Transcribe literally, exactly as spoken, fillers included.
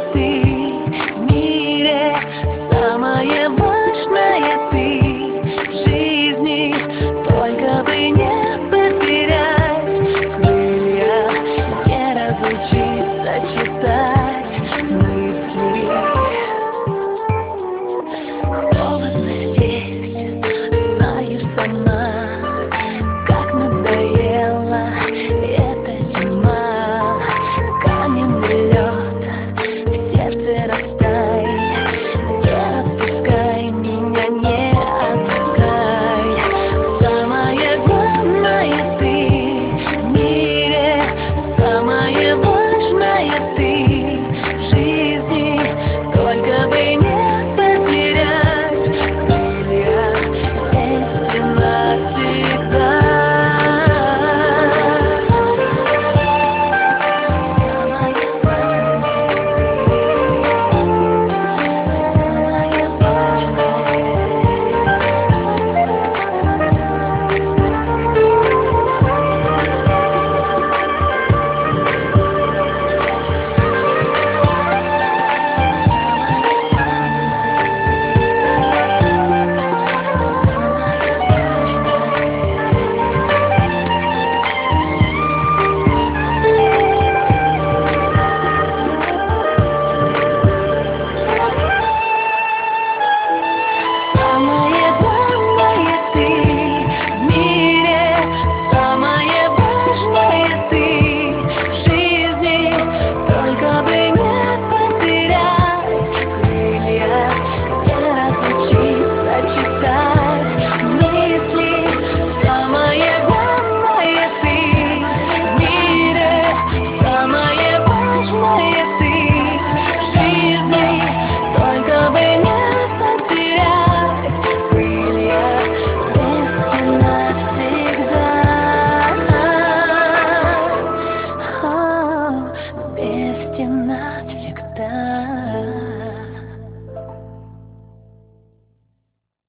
ты в мире, самое важное ты в жизни, только бы не потерять крылья, не разучиться читать мысли. Холодно здесь, знаешь сама, как надоела эта зима. Каменный лед в сердце растет.